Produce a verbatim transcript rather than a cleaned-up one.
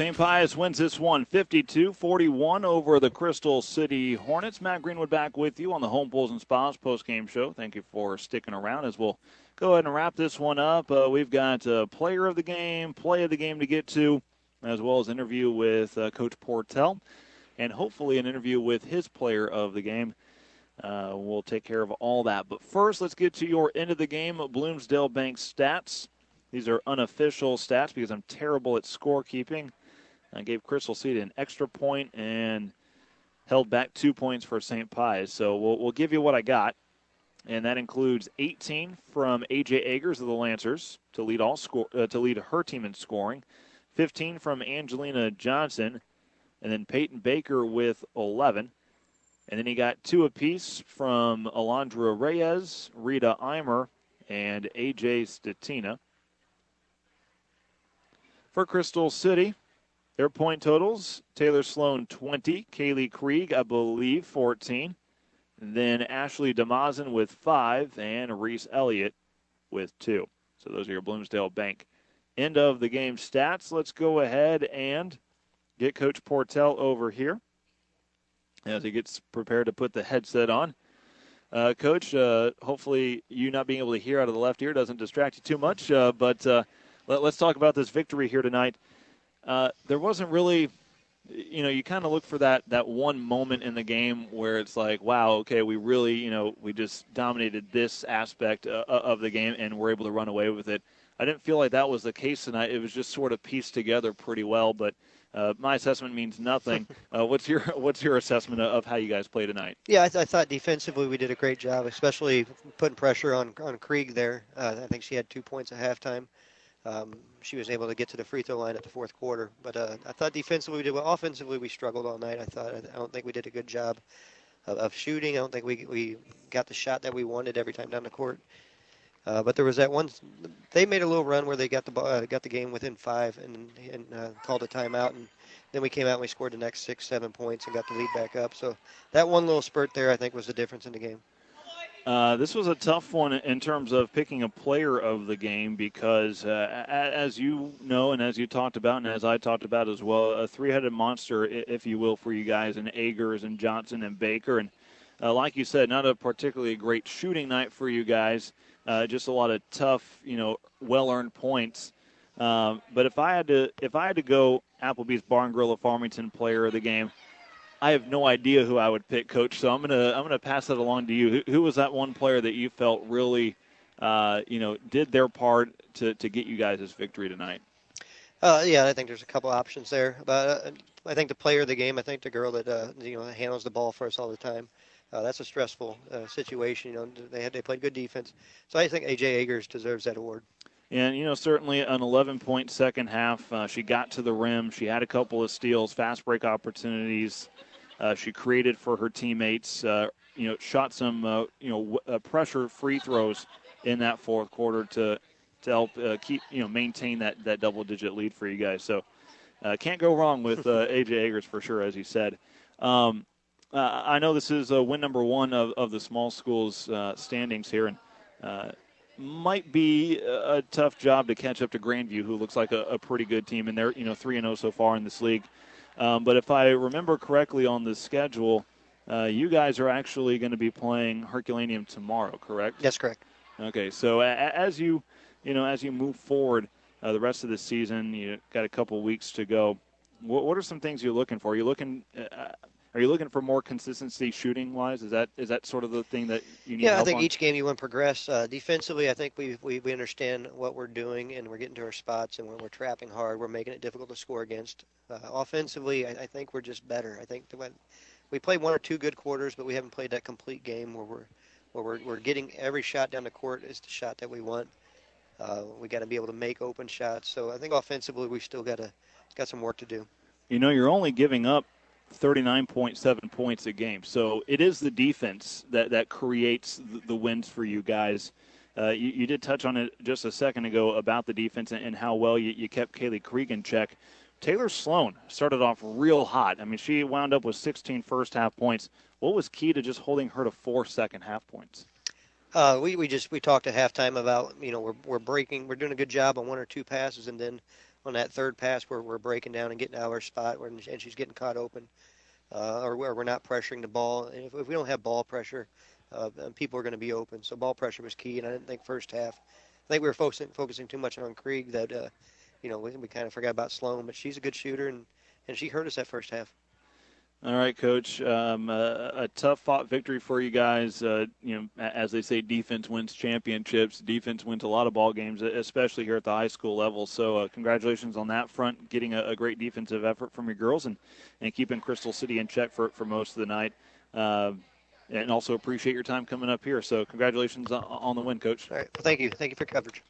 Saint Pius wins this one fifty-two forty-one over the Crystal City Hornets. Matt Greenwood back with you on the Home Pools and Spas post-game show. Thank you for sticking around as we'll go ahead and wrap this one up. Uh, we've got uh, player of the game, play of the game to get to, as well as interview with uh, Coach Portell, and hopefully an interview with his player of the game. Uh, we'll take care of all that. But first, let's get to your end of the game Bloomsdale Bank stats. These are unofficial stats because I'm terrible at scorekeeping. I gave Crystal City an extra point and held back two points for Saint Pius. So we'll, we'll give you what I got, and that includes eighteen from A J Agers of the Lancers to lead all score uh, to lead her team in scoring, fifteen from Angelina Johnson, and then Peyton Baker with eleven. And then he got two apiece from Alondra Reyes, Rita Eimer, and A J Statina. For Crystal City, their point totals, Taylor Sloan, twenty. Kaylee Krieg, I believe, fourteen. And then Ashley Damazin with five, and Reese Elliott with two. So those are your Bloomsdale Bank end of the game stats. Let's go ahead and get Coach Portell over here as he gets prepared to put the headset on. Uh, Coach, uh, hopefully you not being able to hear out of the left ear doesn't distract you too much, uh, but uh, let, let's talk about this victory here tonight. Uh, there wasn't really, you know, you kind of look for that that one moment in the game where it's like, wow, okay, we really, you know, we just dominated this aspect uh, of the game and we're able to run away with it. I didn't feel like that was the case tonight. It was just sort of pieced together pretty well, but uh, my assessment means nothing. Uh, what's your what's your assessment of how you guys played tonight? Yeah, I, th- I thought defensively we did a great job, especially putting pressure on on Krieg there. Uh, I think she had two points at halftime. Um, she was able to get to the free throw line at the fourth quarter. But uh, I thought defensively we did well. Offensively we struggled all night. I thought I don't think we did a good job of, of shooting. I don't think we we got the shot that we wanted every time down the court. Uh, but there was that one. They made a little run where they got the uh, got the game within five and and uh, called a timeout. And then we came out and we scored the next six, seven points and got the lead back up. So that one little spurt there, I think, was the difference in the game. Uh, this was a tough one in terms of picking a player of the game because, uh, as you know and as you talked about and as I talked about as well, a three-headed monster, if you will, for you guys, in Agers and Johnson and Baker. And uh, like you said, not a particularly great shooting night for you guys, uh, just a lot of tough, you know, well-earned points. Um, but if I had to, if I had to go Applebee's Barn Grill of Farmington player of the game, I have no idea who I would pick, Coach. So I'm gonna I'm gonna pass that along to you. Who, who was that one player that you felt really, uh, you know, did their part to, to get you guys this victory tonight? Uh, yeah, I think there's a couple options there, but uh, I think the player of the game, I think the girl that uh, you know handles the ball for us all the time. Uh, that's a stressful uh, situation. You know, they had they played good defense, so I think A J Agers deserves that award. And, you know, certainly an eleven-point second half. Uh, she got to the rim. She had a couple of steals, fast break opportunities. Uh, she created for her teammates. Uh, you know, shot some, uh, you know, w- uh, pressure free throws in that fourth quarter to to help uh, keep, you know, maintain that, that double-digit lead for you guys. So uh, can't go wrong with uh, A J Agers for sure, as you said. Um, uh, I know this is uh, win number one of, of the small schools uh, standings here, and uh, might be a tough job to catch up to Grandview, who looks like a, a pretty good team, and they're, you know, three and oh so far in this league. Um, but if I remember correctly on the schedule, uh, you guys are actually going to be playing Herculaneum tomorrow, correct? That's correct. Okay, so a, as you, you know, as you move forward uh, the rest of the season, you got a couple weeks to go. What, what are some things you're looking for? Are you looking? Uh, Are you looking for more consistency shooting-wise? Is that is that sort of the thing that you need Yeah, help I think on? each game you want to progress. Uh, defensively, I think we, we we understand what we're doing, and we're getting to our spots, and when we're trapping hard, we're making it difficult to score against. Uh, offensively, I, I think we're just better. I think that when we played one or two good quarters, but we haven't played that complete game where we're where we're, we're getting every shot down the court is the shot that we want. Uh, we got to be able to make open shots. So I think offensively, we still got to got some work to do. You know, you're only giving up thirty-nine point seven points a game. So it is the defense that, that creates the, the wins for you guys. Uh, you, you did touch on it just a second ago about the defense and, and how well you, you kept Kaylee Krieg in check. Taylor Sloan started off real hot. I mean, she wound up with sixteen first half points. What was key to just holding her to four second half points? Uh, we, we just we talked at halftime about, you know, we're we're breaking, we're doing a good job on one or two passes, and then on that third pass where we're breaking down and getting out of our spot, when, and she's getting caught open, uh, or where we're not pressuring the ball. And if, if we don't have ball pressure, uh, people are going to be open. So ball pressure was key, and I didn't think first half. I think we were focusing focusing too much on Krieg that, uh, you know, we, we kind of forgot about Sloan, but she's a good shooter, and, and she hurt us that first half. All right, Coach. Um, uh, a tough-fought victory for you guys. Uh, you know, as they say, defense wins championships. Defense wins a lot of ball games, especially here at the high school level. So, uh, congratulations on that front, getting a, a great defensive effort from your girls, and, and keeping Crystal City in check for for most of the night. Uh, and also appreciate your time coming up here. So, congratulations on, on the win, Coach. All right. Well, thank you. Thank you for coverage.